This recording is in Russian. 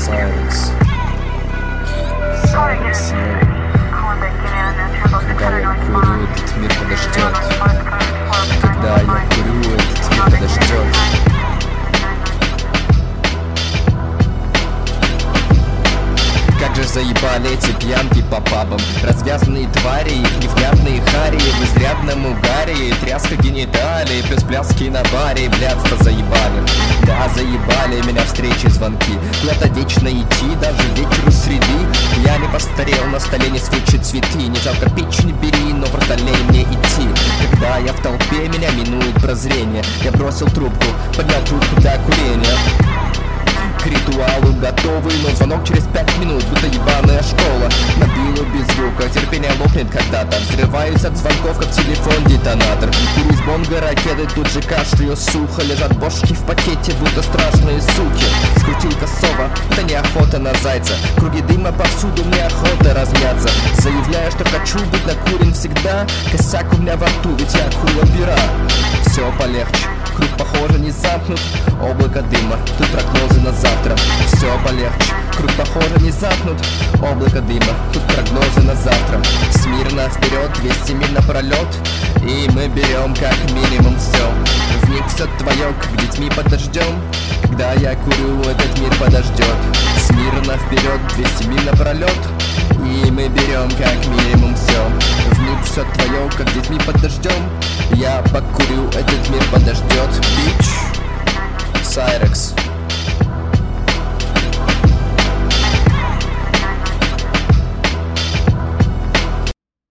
Сайрекс. Сайрекс, когда я курю, этот мир подождет. Когда я курю, этот мир подождет. Как же заебали эти пьянки по пабам. Развязанные твари, их невнятные харии в изрядном угаре, тряска гениталий, плюс пляски на баре. Блядство заебали, да заебали меня встречи, звонки. Куда-то вечно идти, даже вечеру среди. Я не постарел, на столе не свечи цветы. Не жалко печь, не бери, но просто лень мне идти. Когда я в толпе, меня минует прозрение. Я бросил трубку, поднял трубку для курения. К ритуалу готовый, но звонок через 5 минут, будто ебаная школа. Мобилу без звука, терпение лопнет когда-то. Взрываюсь от звонков, как телефон-детонатор. Курю из бонга ракеты, тут же кашляю сухо. Лежат бошки в пакете, будто страшные суки. Скрутил косово, это не охота на зайца. Круги дыма повсюду, мне охота размяться. Заявляю, что хочу быть накурен всегда. Косяк у меня во рту, ведь я кула пера. Все полегче, круг похоже не замкнут. Облако дыма, тут прогнозы на завтра. Все полегче, круг похоже не замкнут. Облако дыма, тут прогнозы на завтра. Смирно вперед, 200 миль напролет. И мы берем как минимум все. Вмиг все твое, как детьми под дождем. Когда я курю, этот мир подождет. Смирно вперед, 200 миль напролет. И мы берем как минимум все. Вмиг все твое, как детьми под дождем. Я покурю, этот мир подождет. Бич, Сайрекс.